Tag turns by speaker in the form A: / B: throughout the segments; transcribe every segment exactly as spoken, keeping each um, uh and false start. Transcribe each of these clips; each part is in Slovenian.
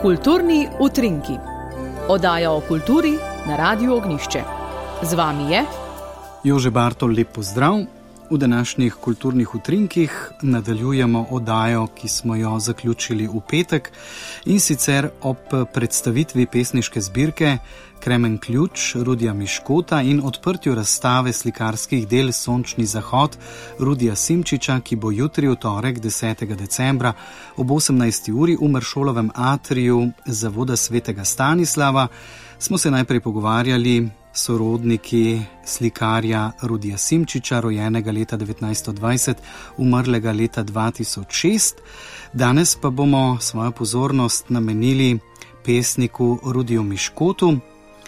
A: Kulturni utrinki. Oddaja o kulturi na Radiu Ognjišče. Z vami je
B: Jože Bartol, lep pozdrav. V današnjih kulturnih utrinkih nadaljujemo oddajo, ki smo jo zaključili v petek, in sicer ob predstavitvi pesniške zbirke Kremen ključ Rudija Miškota in odprtju razstave slikarskih del Sončni zahod Rudija Simčiča, ki bo jutri v torek desetega decembra ob osemnajsti uri v Maršolovem atriju Zavoda svetega Stanislava. Smo se najprej pogovarjali sorodniki slikarja Rudija Simčiča, rojenega leta devetnajststo dvajset, umrlega leta dva tisoč šest. Danes pa bomo svojo pozornost namenili pesniku Rudiju Miškotu,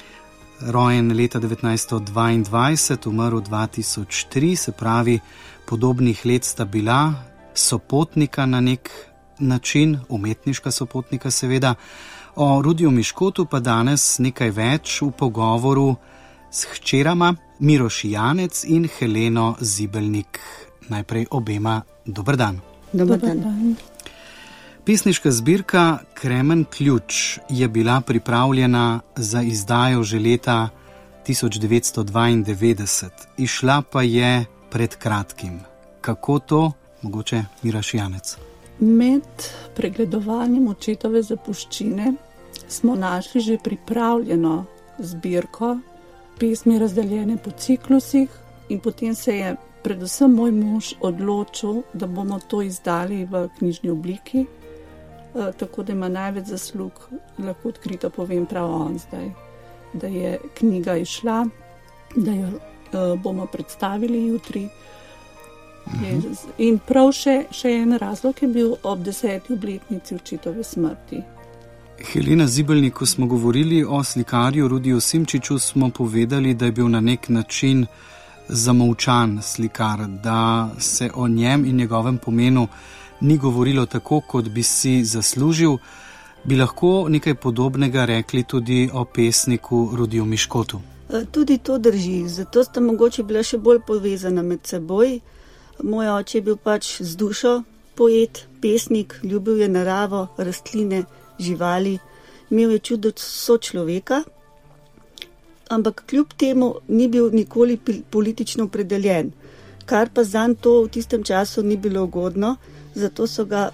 B: rojen leta devetnajststo dvaindvajset, umrl dva tisoč tri, se pravi, podobnih let sta bila sopotnika na nek način, umetniška sopotnika seveda. O Rudiju Miškotu pa danes nekaj več v pogovoru s hčerama Miroš Janec in Heleno Zibelnik. Najprej obema dober dan.
C: Dober dan. dan.
B: Pesniška zbirka Kremen ključ je bila pripravljena za izdajo že leta tisoč devetsto dvaindevetdeset. Išla pa je pred kratkim. Kako to? Mogoče Miroš Janec.
C: Med pregledovanjem očetove zapuščine smo našli že pripravljeno zbirko, pesmi razdeljene po ciklusih, in potem se je predvsem moj mož odločil, da bomo to izdali v knjižni obliki, e, tako da ima največ zaslug, lahko odkrito povem, prav on zdaj, da je knjiga išla, da jo e, bomo predstavili jutri. Je, in prav še, še en razlog je bil ob deseti obletnici očetove smrti.
B: Helena Zibelnik, ko smo govorili o slikarju Rudiju Simčiču, smo povedali, da je bil na nek način zamolčan slikar, da se o njem in njegovem pomenu ni govorilo tako, kot bi si zaslužil. Bi lahko nekaj podobnega rekli tudi o pesniku Rudiju Miškotu?
D: Tudi to drži, zato sta mogoče bila še bolj povezana med seboj. Moj oče je bil pač z dušo poet, pesnik, ljubil je naravo, rastline, živali, imel je čudo sočloveka, ampak kljub temu ni bil nikoli politično opredeljen, kar pa zanj to v tistem času ni bilo ugodno, zato so ga,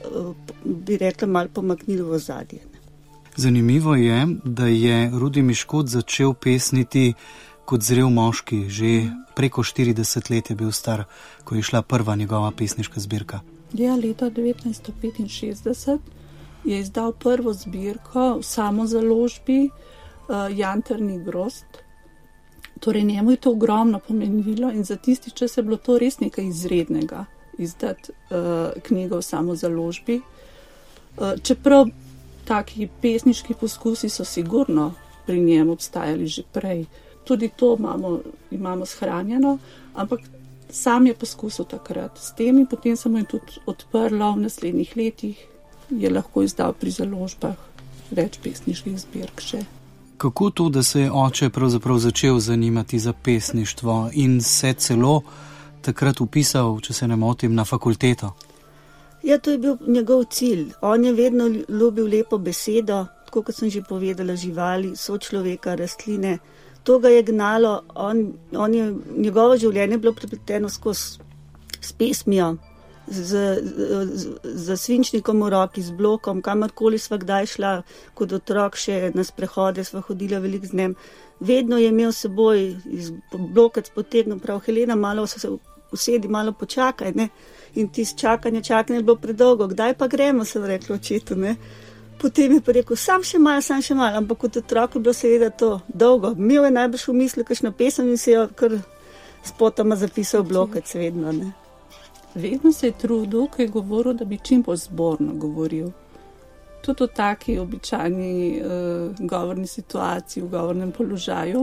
D: bi rekla, malo pomaknili v ozadje.
B: Zanimivo je, da je Rudi Miškot začel pesniti kot zrel moški, že preko štirideset let je bil star, ko je šla prva njegova pesniška zbirka.
C: Ja, leta devetnajststo petinšestdeset je izdal prvo zbirko v samozaložbi uh, Jantrni grozd. Torej njemu je to ogromno pomenilo in za tisti čas je bilo to res nekaj izrednega izdati uh, knjigo v samozaložbi. Uh, čeprav taki pesniški poskusi so sigurno pri njem obstajali že prej. Tudi to imamo, imamo shranjeno, ampak sam je poskusil takrat s tem in potem se mu je tudi odprlo v naslednjih letih, je lahko izdal pri založbah več pesniških zbirk še.
B: Kako to, da se je oče pravzaprav začel zanimati za pesništvo in se celo takrat upisal, če se ne motim, na fakulteto?
D: Ja, to je bil njegov cilj. On je vedno ljubil lepo besedo, tako kot sem že povedala, živali, sočloveka, rastline. To ga je gnalo, on, on je, njegovo življenje je bilo prepleteno skozi s pesmijo, z, z, z svinčnikom v roki, z blokom, kamorkoli sva kdaj šla, kot otrok še na sprehode, sva hodila veliko z njem. Vedno je imel seboj iz blokac potegnil, prav Helena, malo se usedi, malo počakaj, ne? In tisto čakanje, čakanje je bilo predolgo, kdaj pa gremo, sem rekla očetu, ne? Potem je pa rekel, sam še malo, sam še malo, ampak kot otrok je bilo seveda to dolgo. Imel je najbrž v misli kakšno pesem in se jo kar spotoma zapisal blokac vedno, ne?
C: Vedno se je trudil, ko je govoril, da bi čim bolj zborno govoril. Tudi v taki običajni uh, govorni situaciji, v govornem položaju.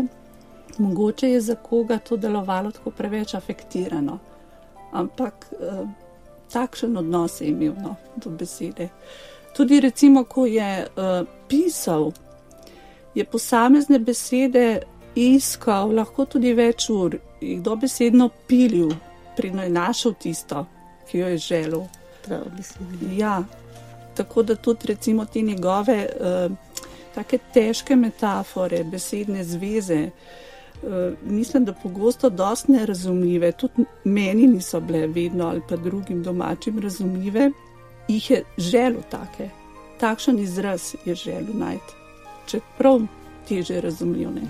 C: Mogoče je za koga to delovalo tako preveč afektirano, ampak uh, takšen odnos je imel, no, do besede. Tudi recimo, ko je uh, pisal, je posamezne besede iskal, lahko tudi več ur, jih dobesedno pilil, prino je našel tisto, ki jo je želel.
D: Prav, mislim.
C: Ja, tako da tudi recimo te njegove uh, take težke metafore, besedne zveze, uh, mislim, da pogosto dosti nerazumljive, tudi meni niso bile vedno ali pa drugim domačim razumljive, jih je želel take. Takšen izraz je želel najti, čeprav teže razumljiv.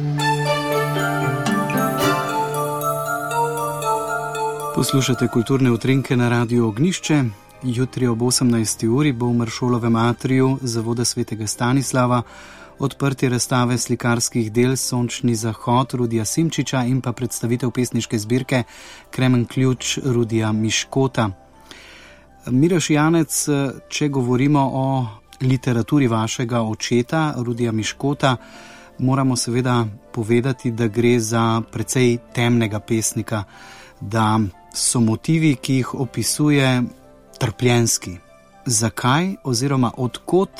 B: Poslušate kulturne utrinke na Radiu Ognjišče. Jutri ob osemnajsti uri bo v Maršolovem atriju Zavoda svetega Stanislava odprtje razstave slikarskih del Sončni zahod Rudija Simčiča in pa predstavitev pesniške zbirke Kremen ključ Rudija Miškota. Miraš Janec, če govorimo o literaturi vašega očeta Rudija Miškota, moramo seveda povedati, da gre za precej temnega pesnika, da so motivi, ki jih opisuje, trpljenski. Zakaj oziroma odkot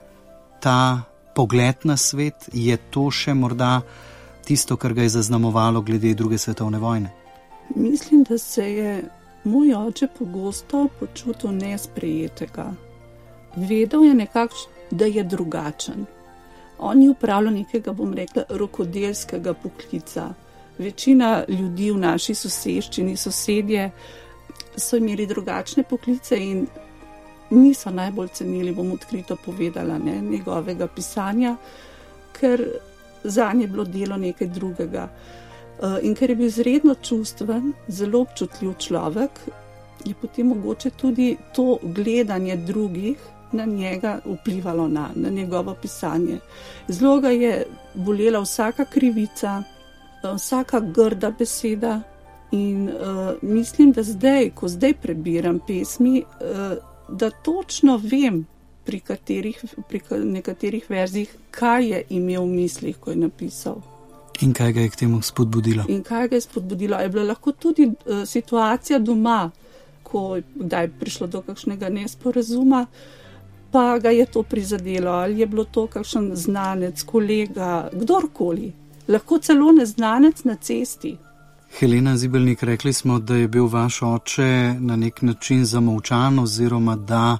B: ta pogled na svet? Je to še morda tisto, kar ga je zaznamovalo glede druge svetovne vojne?
C: Mislim, da se je moj oče pogosto počutil nesprejetega. Vedel je nekako, da je drugačen. On je upravljal nekega, bom rekla, rokodelskega poklica. Večina ljudi v naši soseščini, sosedje, so imeli drugačne poklice in niso najbolj cenili, bom odkrito povedala, ne, njegovega pisanja, ker zanje je bilo delo nekaj drugega. In ker je bil izredno čustven, zelo občutljiv človek, je potem mogoče tudi to gledanje drugih na njega vplivalo na, na njegovo pisanje. Zelo ga je bolela vsaka krivica, vsaka grda beseda in uh, mislim, da zdaj, ko zdaj prebiram pesmi, uh, da točno vem, pri, katerih, pri nekaterih verzih, kaj je imel v mislih, ko je napisal.
B: In kaj ga je k temu spodbudilo? In
C: kaj ga je spodbudilo? Je bila lahko tudi uh, situacija doma, ko kdaj je prišlo do kakšnega nesporazuma, pa ga je to prizadelo, ali je bilo to kakšen znanec, kolega, kdorkoli. Lahko celo neznanec na cesti.
B: Helena Zibelnik, rekli smo, da je bil vaš oče na nek način zamolčan oziroma da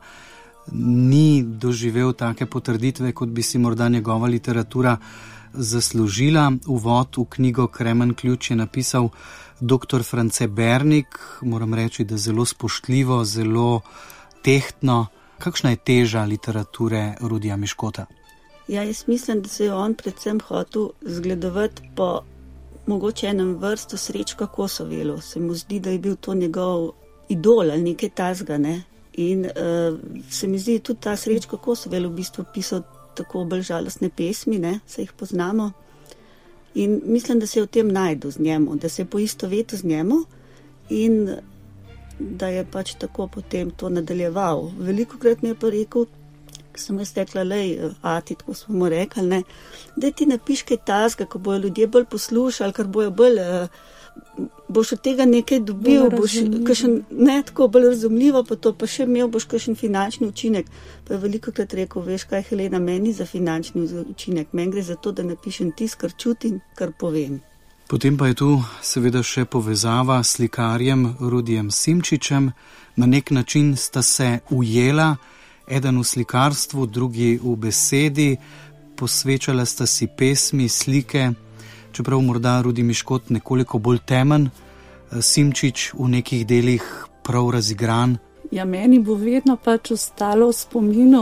B: ni doživel take potrditve, kot bi si morda njegova literatura zaslužila. Uvod v knjigo Kremen ključ je napisal doktor France Bernik, moram reči, da zelo spoštljivo, zelo tehtno. Kakšna je teža literature Rudija Miškota?
D: Ja, jaz mislim, da se je on predvsem hotel zgledovati po mogoče enem vrstu Srečka Kosovelu. Se mu zdi, da je bil to njegov idol ali nekaj tazga, ne? In uh, se mi zdi tudi ta Srečko Kosovel v bistvu pisal tako bolj žalostne pesmi, ne? Se jih poznamo. In mislim, da se je v tem najdu z njemu, da se je poistovetil z njemu in da je pač tako potem to nadaljeval. Velikokrat mi je pa rekel, ko sem jaz rekla, lej, ati, tako smo mu rekli, ne, da ti napiš kaj tazga, ko bojo ljudje bolj poslušali, ker bojo bolj, boš od tega nekaj dobil, boš kakšen, ne, tako bolj razumljivo, pa to pa še imel boš kakšen finančni učinek. Pa je velikokrat rekel, veš kaj, Helena, meni za finančni učinek, meni gre za to, da napišem tis, kar čutim, kar povem.
B: Potem pa je tu seveda še povezava s slikarjem Rudijem Simčičem. Na nek način sta se ujela, eden v slikarstvu, drugi v besedi, posvečala sta si pesmi, slike, čeprav morda Rudi Miškot nekoliko bolj temen, Simčič v nekih delih prav razigran.
C: Ja, meni bo vedno pač ostalo v spominu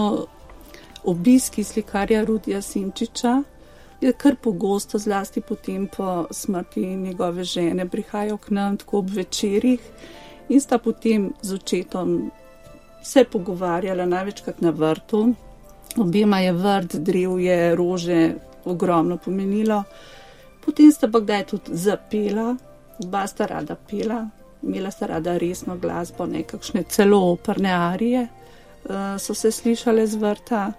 C: obiski slikarja Rudija Simčiča. Je kar pogosto, zlasti potem po smrti njegove žene, prihajal k nam tako ob večerih in sta potem z očetom se pogovarjala največkrat na vrtu. Obema je vrt, drevje, rože ogromno pomenilo. Potem sta pa kdaj tudi zapela, oba sta rada pela, imela sta rada resno glasbo, nekakšne celo operne arije so se slišale z vrta.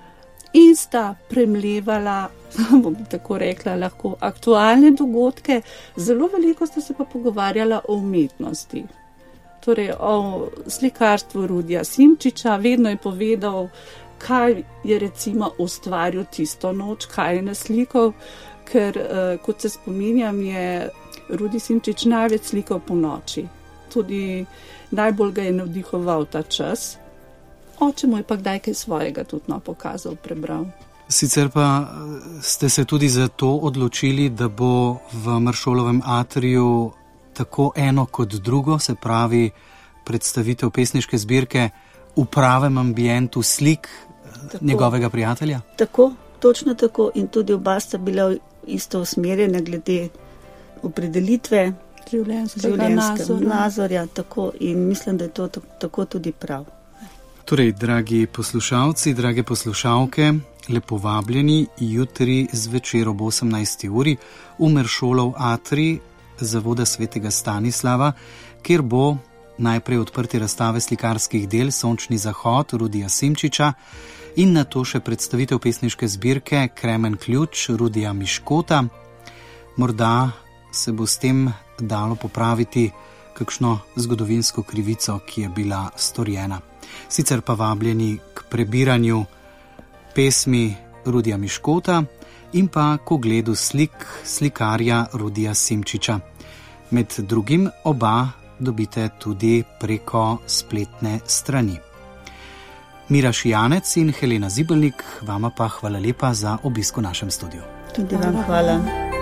C: In sta premlevala, bom tako rekla, lahko aktualne dogodke, zelo veliko sta se pa pogovarjala o umetnosti. Torej o slikarstvu Rudija Simčiča, vedno je povedal, kaj je recimo ustvaril tisto noč, kaj je naslikal, ker kot se spominjam, je Rudi Simčič največ slikal po noči. Tudi najbolj ga je navdihoval ta čas. Oče mu je pa kdaj kaj svojega tudi no pokazal, prebral.
B: Sicer pa ste se tudi za to odločili, da bo v Maršolovem atriju tako eno kot drugo, se pravi predstavitev pesniške zbirke v pravem ambientu slik tako, njegovega prijatelja?
D: Tako, točno tako, in tudi oba sta bila isto usmerjene glede opredelitve življenjskega nazorja, tako, in mislim, da je to tako tudi prav.
B: Torej, dragi poslušalci, drage poslušalke, lepo vabljeni jutri zvečer ob osemnajsti uri v Maršolov atrij Zavoda svetega Stanislava, kjer bo najprej odprti razstave slikarskih del Sončni zahod Rudija Simčiča in nato še predstavitev pesniške zbirke Kremen ključ Rudija Miškota. Morda se bo s tem dalo popraviti kakšno zgodovinsko krivico, ki je bila storjena. Sicer pa vabljeni k prebiranju pesmi Rudija Miškota in pa k ogledu slik slikarja Rudija Simčiča. Med drugim oba dobite tudi preko spletne strani. Mira Šijanec in Helena Zibelnik, vama pa hvala lepa za obisk v našem studiu.
D: Tudi vam hvala.